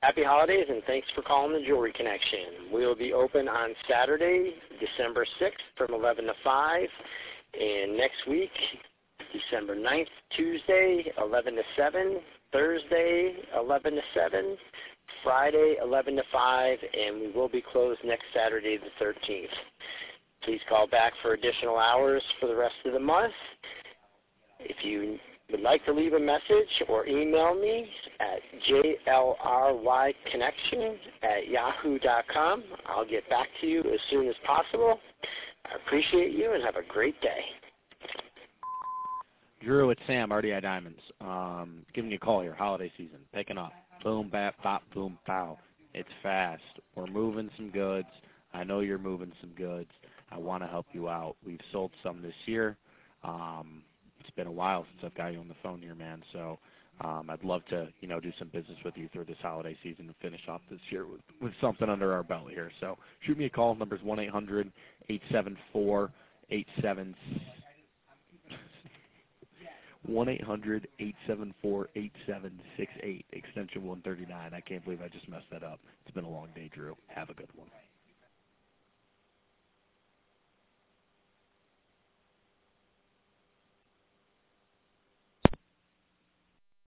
Happy holidays, and thanks for calling the Jewelry Connection. We will be open on Saturday, December 6th from 11 to 5, and next week, December 9th, Tuesday, 11 to 7, Thursday, 11 to 7, Friday, 11 to 5, and we will be closed next Saturday, the 13th. Please call back for additional hours for the rest of the month. If you would like to leave a message or email me at jlryconnection@yahoo.com. I'll get back to you as soon as possible. I appreciate you and have a great day. Drew, it's Sam, RDI Diamonds. Giving you a call here, holiday season, picking up. Boom, bap, bop, boom, pow. It's fast. We're moving some goods. I know you're moving some goods. I want to help you out. We've sold some this year. It's been a while since I've got you on the phone here, man. So I'd love to, do some business with you through this holiday season and finish off this year with something under our belt here. So shoot me a call. Number's 1-800-874-8768, extension 139. I can't believe I just messed that up. It's been a long day, Drew. Have a good one.